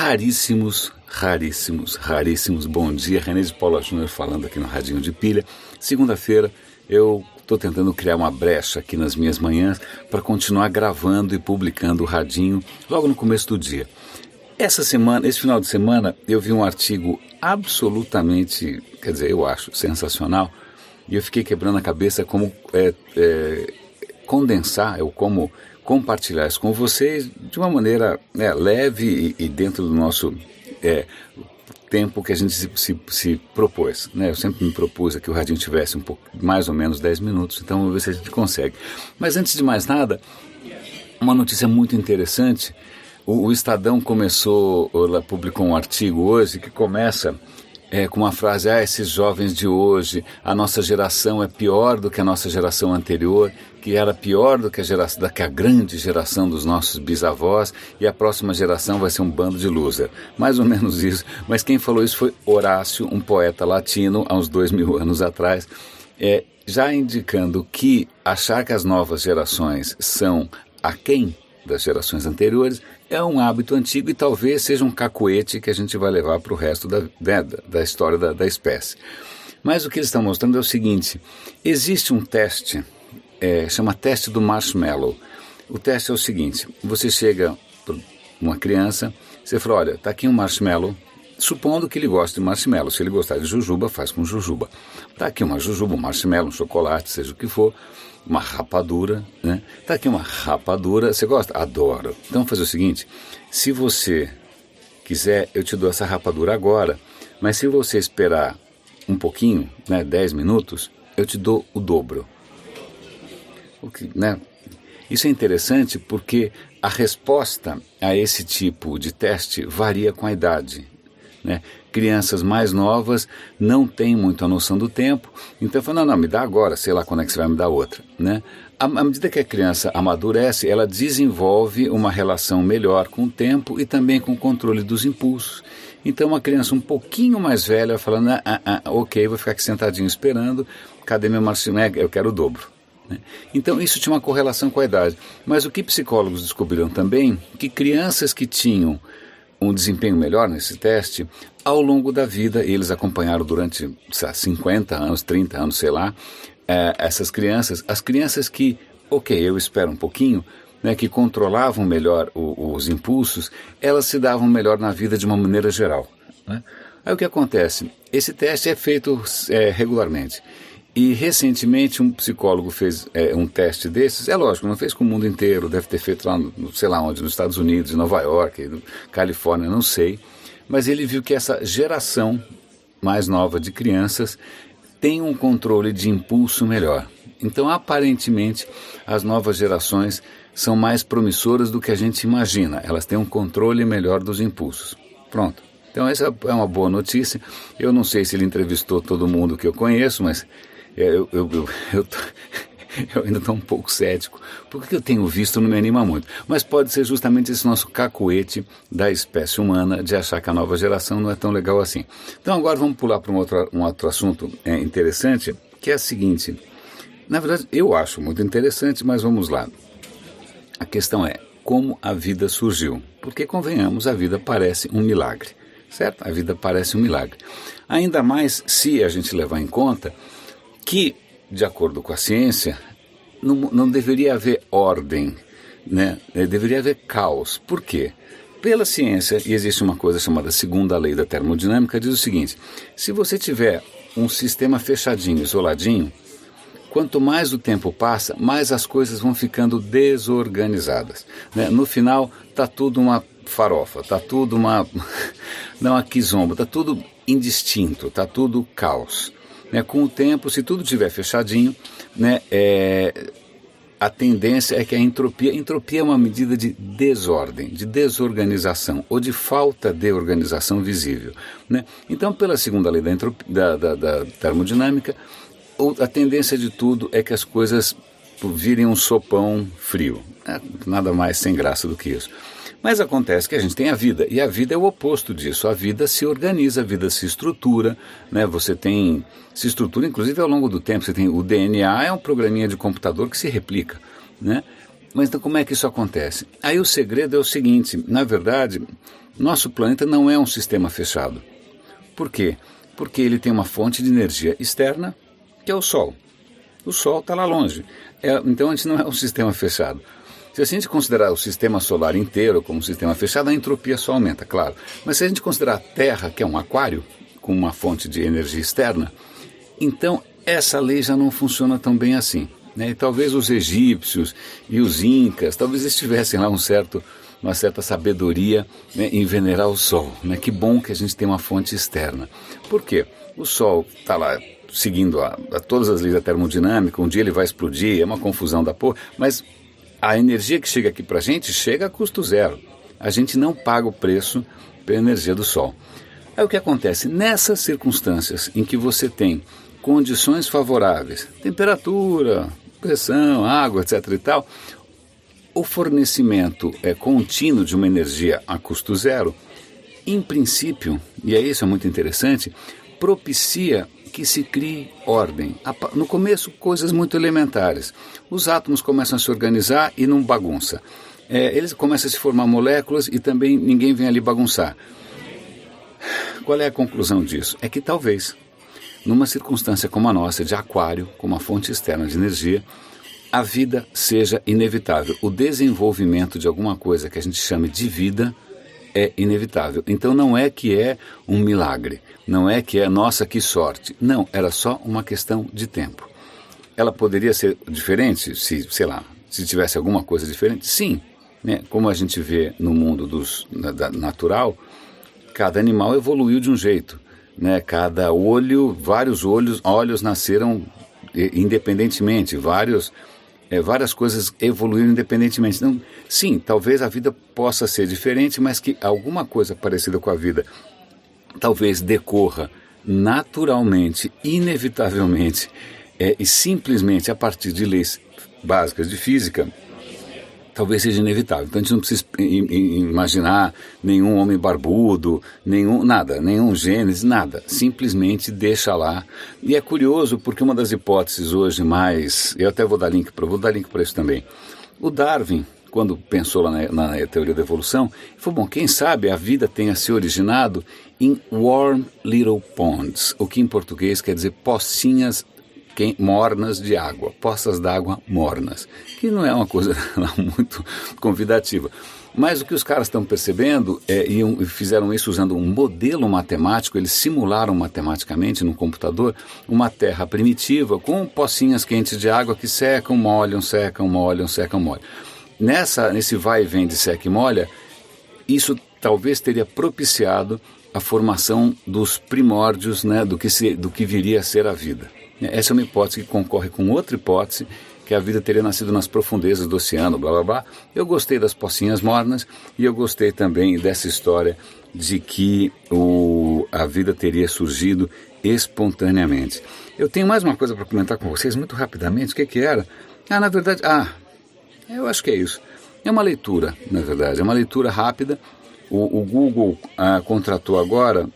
raríssimos. Bom dia, René de Paula Júnior falando aqui no Radinho de Pilha. Segunda-feira eu estou tentando criar uma brecha aqui nas minhas manhãs para continuar gravando e publicando o Radinho logo no começo do dia. Esse final de semana, eu vi um artigo absolutamente, eu acho sensacional, e eu fiquei quebrando a cabeça como condensar, ou como compartilhar isso com vocês de uma maneira leve e dentro do nosso tempo que a gente se propôs. Eu sempre me propus que o Radinho tivesse um pouco, mais ou menos 10 minutos, então vamos ver se a gente consegue. Mas antes de mais nada, uma notícia muito interessante. O Estadão publicou um artigo hoje que começa com uma frase: esses jovens de hoje, a nossa geração é pior do que a nossa geração anterior, que era pior do que a grande geração dos nossos bisavós, e a próxima geração vai ser um bando de loser. Mais ou menos isso. Mas quem falou isso foi Horácio, um poeta latino, há uns 2000 anos atrás, já indicando que achar que as novas gerações são aquém das gerações anteriores é um hábito antigo e talvez seja um cacuete que a gente vai levar para o resto da história da espécie. Mas o que eles estão mostrando é o seguinte: existe um teste, chama teste do marshmallow. O teste é o seguinte: você chega para uma criança, você fala, olha, está aqui um marshmallow, supondo que ele goste de marshmallow. Se ele gostar de jujuba, faz com jujuba. Está aqui uma jujuba, um marshmallow, um chocolate, seja o que for, uma rapadura, né? Está aqui uma rapadura, você gosta? Adoro. Então vamos fazer o seguinte: se você quiser, eu te dou essa rapadura agora, mas se você esperar um pouquinho, 10 minutos, eu te dou o dobro. Isso é interessante porque a resposta a esse tipo de teste varia com a idade. Crianças mais novas não têm muito a noção do tempo, então falam, não, me dá agora, sei lá quando é que você vai me dar outra. À medida que a criança amadurece, ela desenvolve uma relação melhor com o tempo e também com o controle dos impulsos. Então uma criança um pouquinho mais velha falando, ok, vou ficar aqui sentadinho esperando, cadê meu marshmallow? Eu quero o dobro. Então isso tinha uma correlação com a idade. Mas o que psicólogos descobriram também, que crianças que tinham um desempenho melhor nesse teste, ao longo da vida, eles acompanharam durante 50 anos, 30 anos, sei lá, essas crianças, as crianças que, eu espero um pouquinho, que controlavam melhor os impulsos, elas se davam melhor na vida de uma maneira geral. Aí o que acontece? Esse teste é feito regularmente. E recentemente um psicólogo fez um teste desses, lógico, não fez com o mundo inteiro, deve ter feito lá, sei lá onde, nos Estados Unidos, em Nova York, Califórnia, não sei, mas ele viu que essa geração mais nova de crianças tem um controle de impulso melhor. Então, aparentemente, as novas gerações são mais promissoras do que a gente imagina, elas têm um controle melhor dos impulsos. Pronto. Então, essa é uma boa notícia. Eu não sei se ele entrevistou todo mundo que eu conheço, mas eu ainda estou um pouco cético, porque o que eu tenho visto não me anima muito. Mas pode ser justamente esse nosso cacuete da espécie humana de achar que a nova geração não é tão legal assim. Então agora vamos pular para um outro assunto interessante, que é o seguinte. Na verdade, eu acho muito interessante, mas vamos lá. A questão é como a vida surgiu. Porque, convenhamos, a vida parece um milagre, certo? A vida parece um milagre. Ainda mais se a gente levar em conta que, de acordo com a ciência, não deveria haver ordem, deveria haver caos. Por quê? Pela ciência, e existe uma coisa chamada segunda lei da termodinâmica, diz o seguinte: se você tiver um sistema fechadinho, isoladinho, quanto mais o tempo passa, mais as coisas vão ficando desorganizadas. No final, está tudo uma farofa, está tudo uma quizomba, está tudo indistinto, está tudo caos. Com o tempo, se tudo estiver fechadinho, a tendência é que a entropia é uma medida de desordem, de desorganização ou de falta de organização visível. Então, pela segunda lei da termodinâmica, a tendência de tudo é que as coisas virem um sopão frio. Nada mais sem graça do que isso. Mas acontece que a gente tem a vida, e a vida é o oposto disso. A vida se organiza, a vida se estrutura, se estrutura inclusive ao longo do tempo. Você tem o DNA, é um programinha de computador que se replica, Mas então como é que isso acontece? Aí o segredo é o seguinte: na verdade, Nosso planeta não é um sistema fechado. Por quê? Porque ele tem uma fonte de energia externa, que é o Sol. O Sol está lá longe. Então a gente não é um sistema fechado. Se a gente considerar o sistema solar inteiro como um sistema fechado, a entropia só aumenta, claro. Mas se a gente considerar a Terra, que é um aquário, com uma fonte de energia externa, então essa lei já não funciona tão bem assim. Né? E talvez os egípcios e os incas, talvez eles tivessem lá uma certa sabedoria, né, em venerar o Sol. Né? Que bom que a gente tem uma fonte externa. Por quê? O Sol está lá seguindo a todas as leis da termodinâmica, um dia ele vai explodir, é uma confusão da porra, mas a energia que chega aqui para a gente chega a custo zero. A gente não paga o preço pela energia do Sol. Aí o que acontece? Nessas circunstâncias em que você tem condições favoráveis, temperatura, pressão, água, etc. e tal, o fornecimento contínuo de uma energia a custo zero, em princípio, e isso é muito interessante, propicia que se crie ordem. No começo, coisas muito elementares. Os átomos começam a se organizar e não bagunça. Eles começam a se formar moléculas e também ninguém vem ali bagunçar. Qual é a conclusão disso? É que talvez, numa circunstância como a nossa, de aquário, com uma fonte externa de energia, a vida seja inevitável. O desenvolvimento de alguma coisa que a gente chame de vida é inevitável. Então não é que é um milagre, não é que é, nossa, que sorte. Não, era só uma questão de tempo. Ela poderia ser diferente se tivesse alguma coisa diferente? Sim. Né? Como a gente vê no mundo natural, cada animal evoluiu de um jeito. Né? Cada vários olhos nasceram independentemente, várias coisas evoluíram independentemente. Então, sim, talvez a vida possa ser diferente, mas que alguma coisa parecida com a vida talvez decorra naturalmente, inevitavelmente, e simplesmente a partir de leis básicas de física, talvez seja inevitável. Então a gente não precisa imaginar nenhum homem barbudo, nenhum Gênesis, nada. Simplesmente deixa lá. E é curioso porque uma das hipóteses hoje mais... Eu até vou dar link para isso também. O Darwin, quando pensou lá na teoria da evolução, falou, quem sabe a vida tenha se originado em warm little ponds, o que em português quer dizer pocinhas mornas de água, poças d'água mornas, que não é uma coisa muito convidativa. Mas o que os caras estão percebendo e fizeram isso usando um modelo matemático, eles simularam matematicamente no computador uma terra primitiva com pocinhas quentes de água que secam, molham, secam, molham, secam, molham. Nesse vai e vem de seca e molha, isso talvez teria propiciado a formação dos primórdios, né, do que viria a ser a vida. Essa é uma hipótese que concorre com outra hipótese, que a vida teria nascido nas profundezas do oceano, blá blá blá. Eu gostei das pocinhas mornas e eu gostei também dessa história de que a vida teria surgido espontaneamente. Eu tenho mais uma coisa para comentar com vocês muito rapidamente. O que era? Na verdade, eu acho que é isso. É uma leitura, na verdade, é uma leitura rápida. O Google contratou agora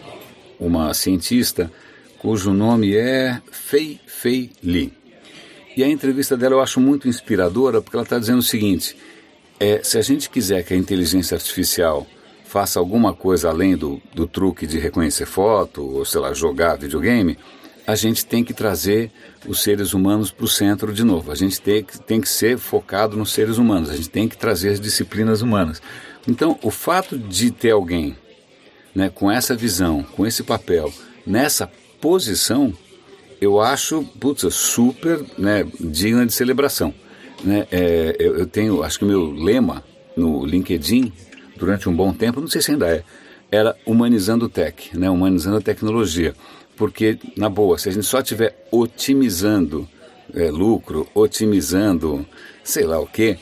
uma cientista cujo nome é Fei Li. E a entrevista dela eu acho muito inspiradora, porque ela está dizendo o seguinte, se a gente quiser que a inteligência artificial faça alguma coisa além do truque de reconhecer foto, ou sei lá, jogar videogame, a gente tem que trazer os seres humanos para o centro de novo. A gente tem que ser focado nos seres humanos, a gente tem que trazer as disciplinas humanas. Então, o fato de ter alguém, né, com essa visão, com esse papel, nessa posição, eu acho super, né, digna de celebração. Né? Eu tenho, acho que o meu lema no LinkedIn, durante um bom tempo, não sei se ainda era humanizando o tech, né? Humanizando a tecnologia. Porque, na boa, se a gente só estiver otimizando lucro, otimizando sei lá o quê,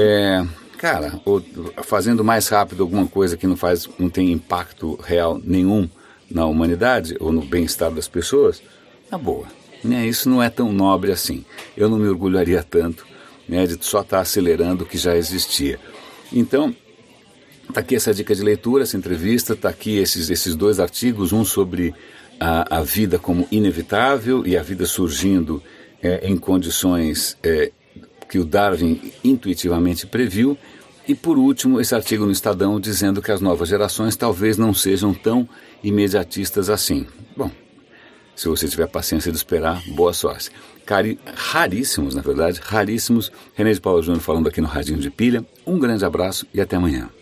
fazendo mais rápido alguma coisa que não tem impacto real nenhum na humanidade ou no bem-estar das pessoas, na boa. Né? Isso não é tão nobre assim. Eu não me orgulharia tanto, né, de só estar acelerando o que já existia. Então, está aqui essa dica de leitura, essa entrevista, está aqui esses dois artigos, um sobre a vida como inevitável e a vida surgindo em condições que o Darwin intuitivamente previu, E por último, esse artigo no Estadão dizendo que as novas gerações talvez não sejam tão imediatistas assim. Bom, se você tiver paciência de esperar, boa sorte. Raríssimos, na verdade, raríssimos. René de Paula Júnior falando aqui no Radinho de Pilha. Um grande abraço e até amanhã.